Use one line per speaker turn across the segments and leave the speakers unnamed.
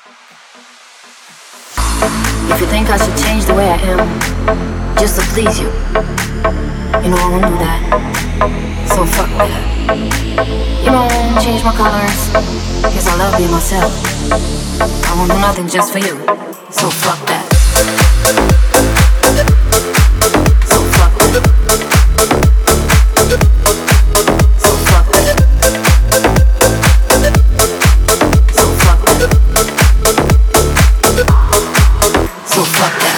If you think I should change the way I am, just to please you, you know I won't do that. So fuck that. You know I won't change my colors, cause I love being myself. I won't do nothing just for you. So fuck that. So fuck that. So fuck that. So fuck that. So fuck that.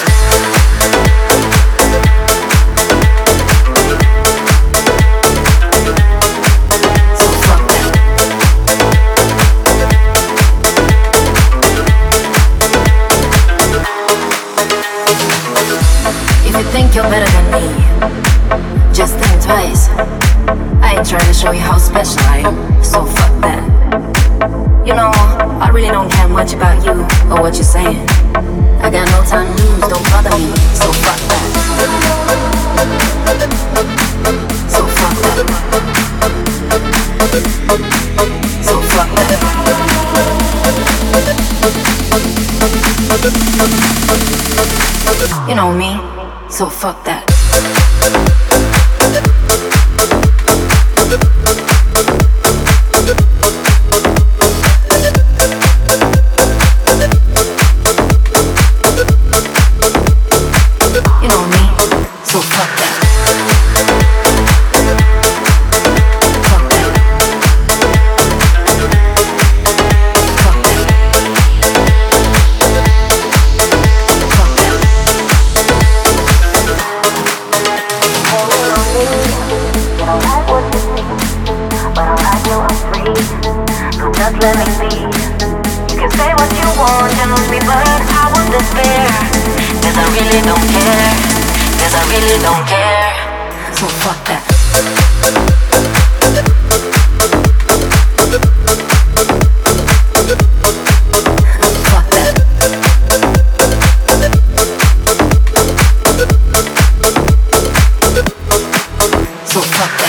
Think you're better than me, just think twice. I ain't trying to show you how special I am, so fuck that. You know, I really don't care much about you or what you're saying. I got no time to lose, don't bother me, so fuck that. So fuck that. So fuck that. You know me. So fuck that. You know me, so fuck that. Fuck that. Fuck that. Fuck that. Just let me be. You can say what you want, you know me, but I won't despair. Cause I really don't care. Cause I really don't care. So fuck that. Fuck that. So fuck that.